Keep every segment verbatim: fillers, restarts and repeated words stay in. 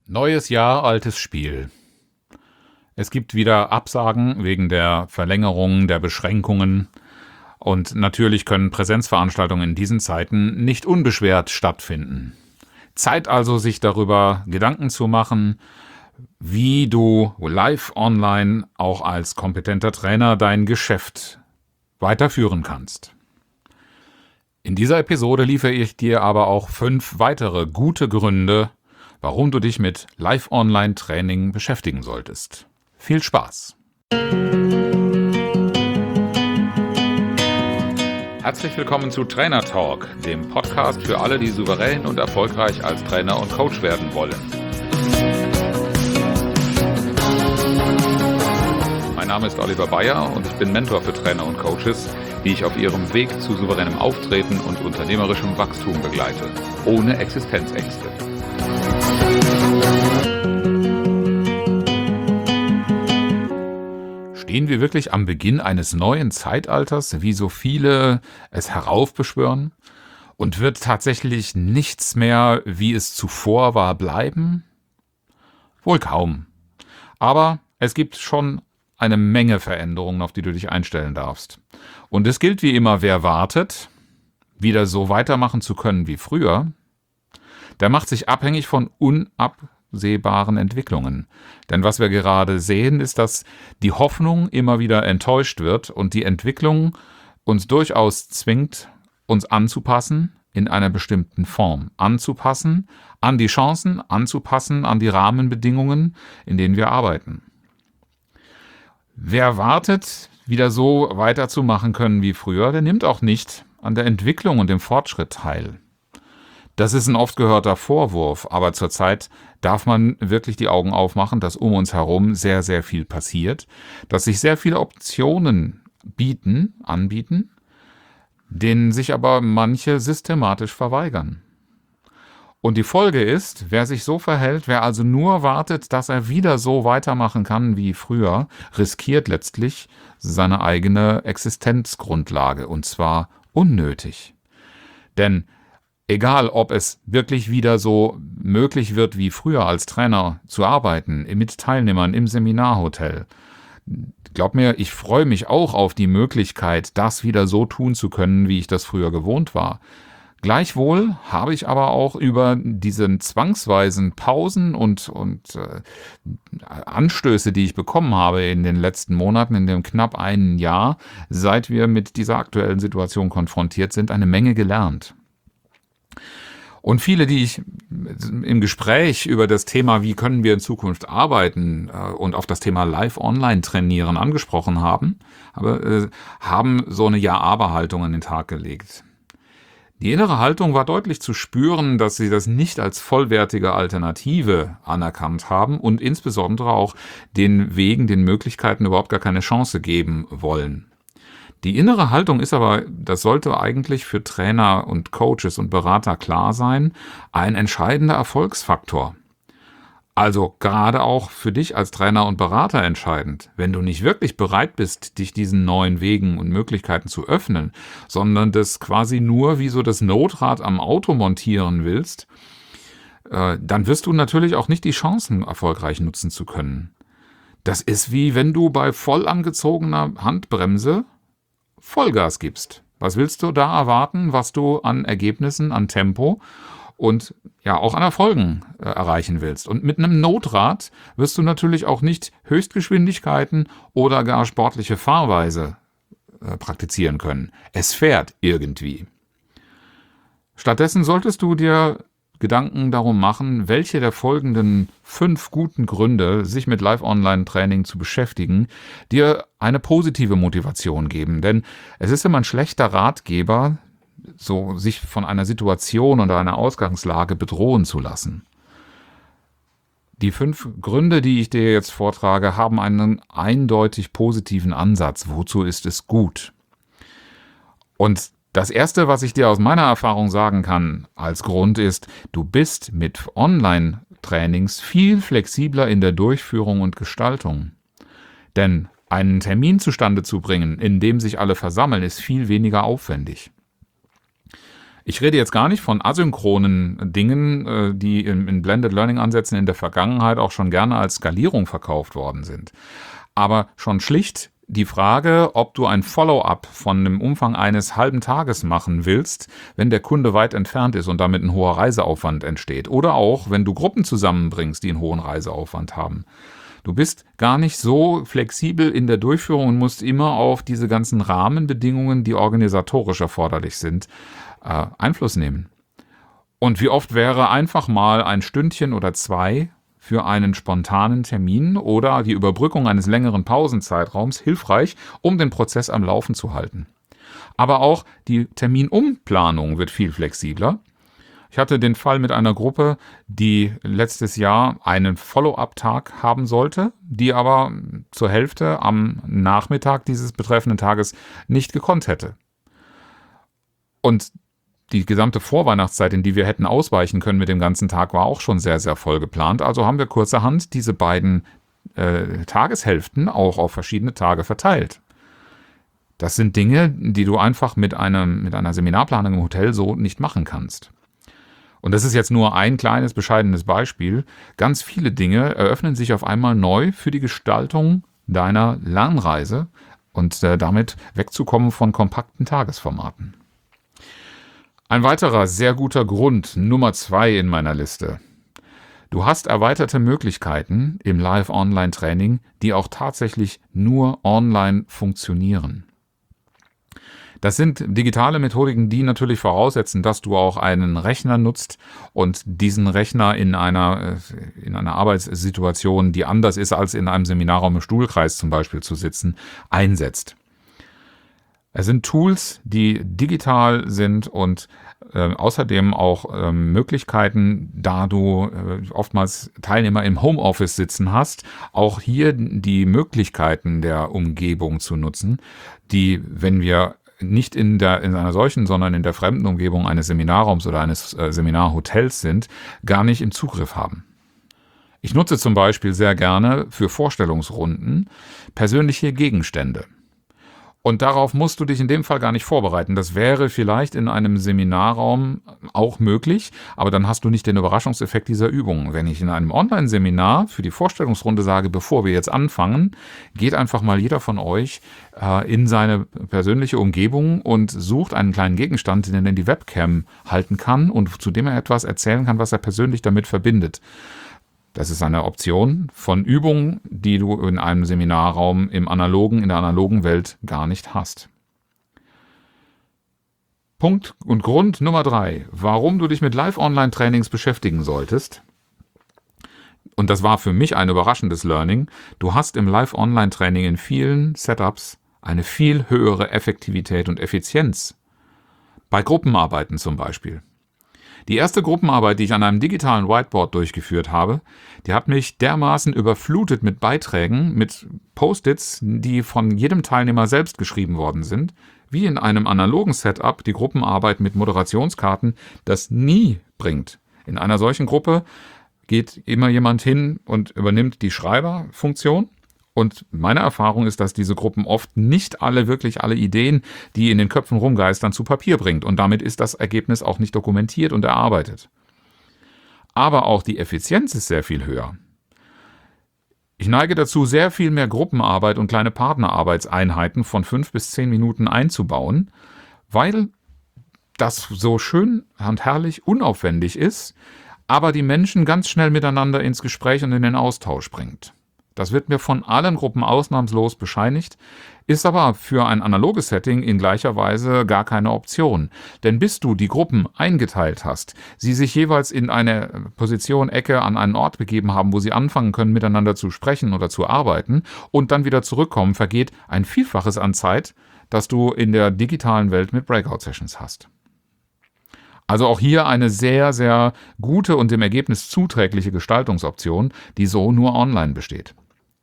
Neues Jahr, altes Spiel. Es gibt wieder Absagen wegen der Verlängerung der Beschränkungen. Und natürlich können Präsenzveranstaltungen in diesen Zeiten nicht unbeschwert stattfinden. Zeit also, sich darüber Gedanken zu machen, wie du live online auch als kompetenter Trainer dein Geschäft weiterführen kannst. In dieser Episode liefere ich dir aber auch fünf weitere gute Gründe, warum du dich mit Live-Online-Training beschäftigen solltest. Viel Spaß! Herzlich willkommen zu Trainer Talk, dem Podcast für alle, die souverän und erfolgreich als Trainer und Coach werden wollen. Mein Name ist Oliver Bayer und ich bin Mentor für Trainer und Coaches, die ich auf ihrem Weg zu souveränem Auftreten und unternehmerischem Wachstum begleite, ohne Existenzängste. Stehen wir wirklich am Beginn eines neuen Zeitalters, wie so viele es heraufbeschwören? Und wird tatsächlich nichts mehr, wie es zuvor war, bleiben? Wohl kaum. Aber es gibt schon eine Menge Veränderungen, auf die du dich einstellen darfst. Und es gilt wie immer, wer wartet, wieder so weitermachen zu können wie früher, der macht sich abhängig von unabsehbaren Entwicklungen. Denn was wir gerade sehen, ist, dass die Hoffnung immer wieder enttäuscht wird und die Entwicklung uns durchaus zwingt, uns anzupassen in einer bestimmten Form. Anzupassen an die Chancen, anzupassen an die Rahmenbedingungen, in denen wir arbeiten. Wer wartet, wieder so weiterzumachen können wie früher, der nimmt auch nicht an der Entwicklung und dem Fortschritt teil. Das ist ein oft gehörter Vorwurf, aber zurzeit darf man wirklich die Augen aufmachen, dass um uns herum sehr, sehr viel passiert, dass sich sehr viele Optionen bieten, anbieten, denen sich aber manche systematisch verweigern. Und die Folge ist, wer sich so verhält, wer also nur wartet, dass er wieder so weitermachen kann wie früher, riskiert letztlich seine eigene Existenzgrundlage, und zwar unnötig. Denn egal, ob es wirklich wieder so möglich wird, wie früher als Trainer zu arbeiten, mit Teilnehmern im Seminarhotel. Glaub mir, ich freue mich auch auf die Möglichkeit, das wieder so tun zu können, wie ich das früher gewohnt war. Gleichwohl habe ich aber auch über diesen zwangsweisen Pausen und, und äh, Anstöße, die ich bekommen habe in den letzten Monaten, in dem knapp einem Jahr, seit wir mit dieser aktuellen Situation konfrontiert sind, eine Menge gelernt. Und viele, die ich im Gespräch über das Thema, wie können wir in Zukunft arbeiten und auf das Thema Live-Online-Trainieren angesprochen haben, aber, haben so eine Ja-Aber-Haltung an den Tag gelegt. Die innere Haltung war deutlich zu spüren, dass sie das nicht als vollwertige Alternative anerkannt haben und insbesondere auch den Wegen, den Möglichkeiten überhaupt gar keine Chance geben wollen. Die innere Haltung ist aber, das sollte eigentlich für Trainer und Coaches und Berater klar sein, ein entscheidender Erfolgsfaktor. Also gerade auch für dich als Trainer und Berater entscheidend, wenn du nicht wirklich bereit bist, dich diesen neuen Wegen und Möglichkeiten zu öffnen, sondern das quasi nur wie so das Notrad am Auto montieren willst, äh, dann wirst du natürlich auch nicht die Chancen erfolgreich nutzen zu können. Das ist wie wenn du bei voll angezogener Handbremse Vollgas gibst. Was willst du da erwarten, was du an Ergebnissen, an Tempo und ja auch an Erfolgen äh, erreichen willst? Und mit einem Notrad wirst du natürlich auch nicht Höchstgeschwindigkeiten oder gar sportliche Fahrweise äh, praktizieren können. Es fährt irgendwie. Stattdessen solltest du dir Gedanken darum machen, welche der folgenden fünf guten Gründe, sich mit Live-Online-Training zu beschäftigen, dir eine positive Motivation geben. Denn es ist immer ein schlechter Ratgeber, so sich von einer Situation oder einer Ausgangslage bedrohen zu lassen. Die fünf Gründe, die ich dir jetzt vortrage, haben einen eindeutig positiven Ansatz. Wozu ist es gut? Und das Erste, was ich dir aus meiner Erfahrung sagen kann als Grund ist, du bist mit Online-Trainings viel flexibler in der Durchführung und Gestaltung. Denn einen Termin zustande zu bringen, in dem sich alle versammeln, ist viel weniger aufwendig. Ich rede jetzt gar nicht von asynchronen Dingen, die in Blended Learning Ansätzen in der Vergangenheit auch schon gerne als Skalierung verkauft worden sind. Aber schon schlicht die Frage, ob du ein Follow-up von dem Umfang eines halben Tages machen willst, wenn der Kunde weit entfernt ist und damit ein hoher Reiseaufwand entsteht. Oder auch, wenn du Gruppen zusammenbringst, die einen hohen Reiseaufwand haben. Du bist gar nicht so flexibel in der Durchführung und musst immer auf diese ganzen Rahmenbedingungen, die organisatorisch erforderlich sind, äh, Einfluss nehmen. Und wie oft wäre einfach mal ein Stündchen oder zwei für einen spontanen Termin oder die Überbrückung eines längeren Pausenzeitraums hilfreich, um den Prozess am Laufen zu halten. Aber auch die Terminumplanung wird viel flexibler. Ich hatte den Fall mit einer Gruppe, die letztes Jahr einen Follow-up-Tag haben sollte, die aber zur Hälfte am Nachmittag dieses betreffenden Tages nicht gekonnt hätte. Und die gesamte Vorweihnachtszeit, in die wir hätten ausweichen können mit dem ganzen Tag, war auch schon sehr, sehr voll geplant. Also haben wir kurzerhand diese beiden äh, Tageshälften auch auf verschiedene Tage verteilt. Das sind Dinge, die du einfach mit, einem, mit einer Seminarplanung im Hotel so nicht machen kannst. Und das ist jetzt nur ein kleines, bescheidenes Beispiel. Ganz viele Dinge eröffnen sich auf einmal neu für die Gestaltung deiner Lernreise und äh, damit wegzukommen von kompakten Tagesformaten. Ein weiterer sehr guter Grund, Nummer zwei in meiner Liste. Du hast erweiterte Möglichkeiten im Live-Online-Training, die auch tatsächlich nur online funktionieren. Das sind digitale Methodiken, die natürlich voraussetzen, dass du auch einen Rechner nutzt und diesen Rechner in einer, in einer Arbeitssituation, die anders ist als in einem Seminarraum im Stuhlkreis zum Beispiel zu sitzen, einsetzt. Es sind Tools, die digital sind und äh, außerdem auch äh, Möglichkeiten, da du äh, oftmals Teilnehmer im Homeoffice sitzen hast, auch hier die Möglichkeiten der Umgebung zu nutzen, die, wenn wir nicht in, der, in einer solchen, sondern in der fremden Umgebung eines Seminarraums oder eines äh, Seminarhotels sind, gar nicht im Zugriff haben. Ich nutze zum Beispiel sehr gerne für Vorstellungsrunden persönliche Gegenstände. Und darauf musst du dich in dem Fall gar nicht vorbereiten. Das wäre vielleicht in einem Seminarraum auch möglich, aber dann hast du nicht den Überraschungseffekt dieser Übung. Wenn ich in einem Online-Seminar für die Vorstellungsrunde sage, bevor wir jetzt anfangen, geht einfach mal jeder von euch äh, in seine persönliche Umgebung und sucht einen kleinen Gegenstand, den er in die Webcam halten kann und zu dem er etwas erzählen kann, was er persönlich damit verbindet. Das ist eine Option von Übungen, die du in einem Seminarraum im analogen, in der analogen Welt gar nicht hast. Punkt und Grund Nummer drei, warum du dich mit Live-Online-Trainings beschäftigen solltest. Und das war für mich ein überraschendes Learning. Du hast im Live-Online-Training in vielen Setups eine viel höhere Effektivität und Effizienz. Bei Gruppenarbeiten zum Beispiel. Die erste Gruppenarbeit, die ich an einem digitalen Whiteboard durchgeführt habe, die hat mich dermaßen überflutet mit Beiträgen, mit Post-its, die von jedem Teilnehmer selbst geschrieben worden sind, wie in einem analogen Setup die Gruppenarbeit mit Moderationskarten das nie bringt. In einer solchen Gruppe geht immer jemand hin und übernimmt die Schreiberfunktion. Und meine Erfahrung ist, dass diese Gruppen oft nicht alle, wirklich alle Ideen, die in den Köpfen rumgeistern, zu Papier bringt. Und damit ist das Ergebnis auch nicht dokumentiert und erarbeitet. Aber auch die Effizienz ist sehr viel höher. Ich neige dazu, sehr viel mehr Gruppenarbeit und kleine Partnerarbeitseinheiten von fünf bis zehn Minuten einzubauen, weil das so schön und herrlich unaufwendig ist, aber die Menschen ganz schnell miteinander ins Gespräch und in den Austausch bringt. Das wird mir von allen Gruppen ausnahmslos bescheinigt, ist aber für ein analoges Setting in gleicher Weise gar keine Option. Denn bis du die Gruppen eingeteilt hast, sie sich jeweils in eine Position, Ecke an einen Ort begeben haben, wo sie anfangen können, miteinander zu sprechen oder zu arbeiten und dann wieder zurückkommen, vergeht ein Vielfaches an Zeit, das du in der digitalen Welt mit Breakout-Sessions hast. Also auch hier eine sehr, sehr gute und dem Ergebnis zuträgliche Gestaltungsoption, die so nur online besteht.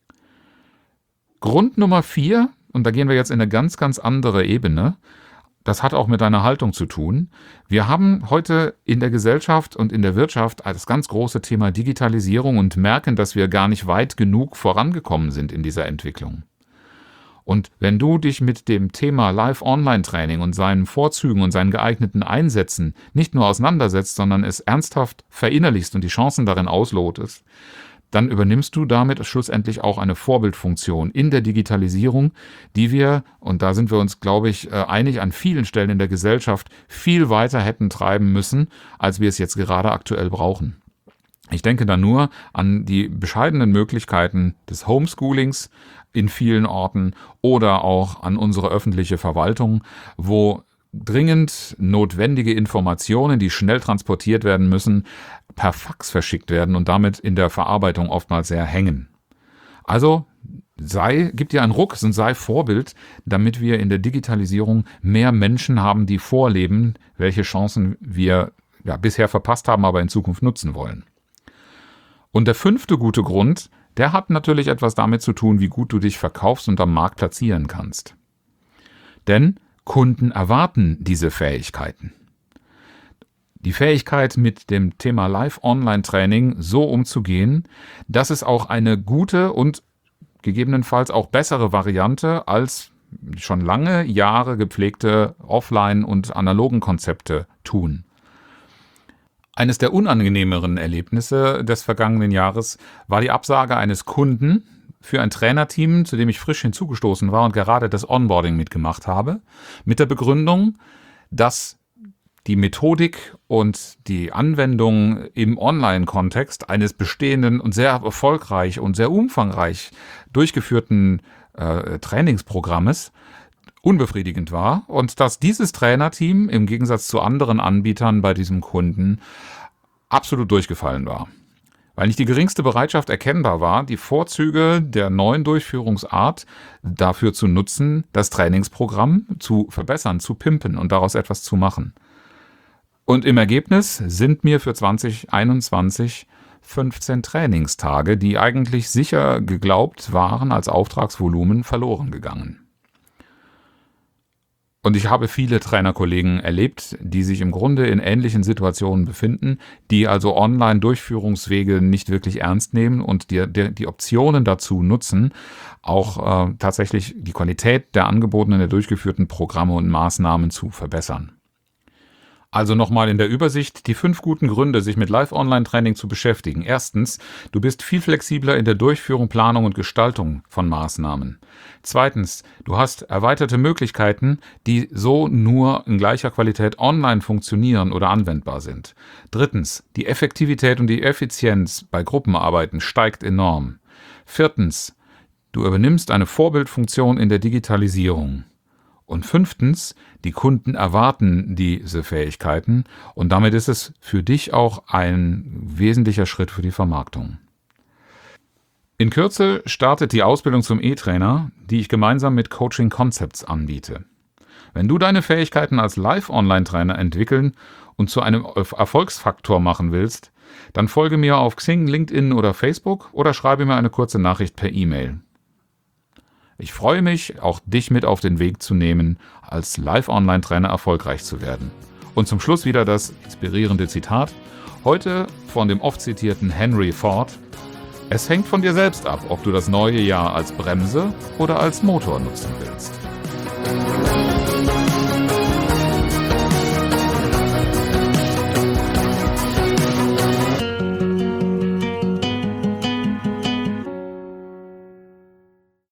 Grund Nummer vier, und da gehen wir jetzt in eine ganz, ganz andere Ebene, das hat auch mit deiner Haltung zu tun. Wir haben heute in der Gesellschaft und in der Wirtschaft das ganz große Thema Digitalisierung und merken, dass wir gar nicht weit genug vorangekommen sind in dieser Entwicklung. Und wenn du dich mit dem Thema Live-Online-Training und seinen Vorzügen und seinen geeigneten Einsätzen nicht nur auseinandersetzt, sondern es ernsthaft verinnerlichst und die Chancen darin auslotest, dann übernimmst du damit schlussendlich auch eine Vorbildfunktion in der Digitalisierung, die wir, und da sind wir uns, glaube ich, einig, an vielen Stellen in der Gesellschaft viel weiter hätten treiben müssen, als wir es jetzt gerade aktuell brauchen. Ich denke da nur an die bescheidenen Möglichkeiten des Homeschoolings in vielen Orten oder auch an unsere öffentliche Verwaltung, wo dringend notwendige Informationen, die schnell transportiert werden müssen, per Fax verschickt werden und damit in der Verarbeitung oftmals sehr hängen. Also sei, gib dir einen Ruck und sei Vorbild, damit wir in der Digitalisierung mehr Menschen haben, die vorleben, welche Chancen wir ja, bisher verpasst haben, aber in Zukunft nutzen wollen. Und der fünfte gute Grund, der hat natürlich etwas damit zu tun, wie gut du dich verkaufst und am Markt platzieren kannst. Denn Kunden erwarten diese Fähigkeiten. Die Fähigkeit, mit dem Thema Live-Online-Training so umzugehen, dass es auch eine gute und gegebenenfalls auch bessere Variante als schon lange Jahre gepflegte Offline- und analogen Konzepte tun. Eines der unangenehmeren Erlebnisse des vergangenen Jahres war die Absage eines Kunden für ein Trainerteam, zu dem ich frisch hinzugestoßen war und gerade das Onboarding mitgemacht habe, mit der Begründung, dass die Methodik und die Anwendung im Online-Kontext eines bestehenden und sehr erfolgreich und sehr umfangreich durchgeführten äh, Trainingsprogrammes unbefriedigend war und dass dieses Trainerteam im Gegensatz zu anderen Anbietern bei diesem Kunden absolut durchgefallen war. Weil nicht die geringste Bereitschaft erkennbar war, die Vorzüge der neuen Durchführungsart dafür zu nutzen, das Trainingsprogramm zu verbessern, zu pimpen und daraus etwas zu machen. Und im Ergebnis sind mir für zwanzig einundzwanzig fünfzehn Trainingstage, die eigentlich sicher geglaubt waren als Auftragsvolumen, verloren gegangen. Und ich habe viele Trainerkollegen erlebt, die sich im Grunde in ähnlichen Situationen befinden, die also Online-Durchführungswege nicht wirklich ernst nehmen und die, die, die Optionen dazu nutzen, auch äh, tatsächlich die Qualität der angebotenen, der durchgeführten Programme und Maßnahmen zu verbessern. Also nochmal in der Übersicht die fünf guten Gründe, sich mit Live-Online-Training zu beschäftigen. Erstens, du bist viel flexibler in der Durchführung, Planung und Gestaltung von Maßnahmen. Zweitens, du hast erweiterte Möglichkeiten, die so nur in gleicher Qualität online funktionieren oder anwendbar sind. Drittens, die Effektivität und die Effizienz bei Gruppenarbeiten steigt enorm. Viertens, du übernimmst eine Vorbildfunktion in der Digitalisierung. Und fünftens, die Kunden erwarten diese Fähigkeiten und damit ist es für dich auch ein wesentlicher Schritt für die Vermarktung. In Kürze startet die Ausbildung zum E-Trainer, die ich gemeinsam mit Coaching Concepts anbiete. Wenn du deine Fähigkeiten als Live-Online-Trainer entwickeln und zu einem Erfolgsfaktor machen willst, dann folge mir auf Xing, LinkedIn oder Facebook oder schreibe mir eine kurze Nachricht per E-Mail. Ich freue mich, auch dich mit auf den Weg zu nehmen, als Live-Online-Trainer erfolgreich zu werden. Und zum Schluss wieder das inspirierende Zitat, heute von dem oft zitierten Henry Ford: Es hängt von dir selbst ab, ob du das neue Jahr als Bremse oder als Motor nutzen willst.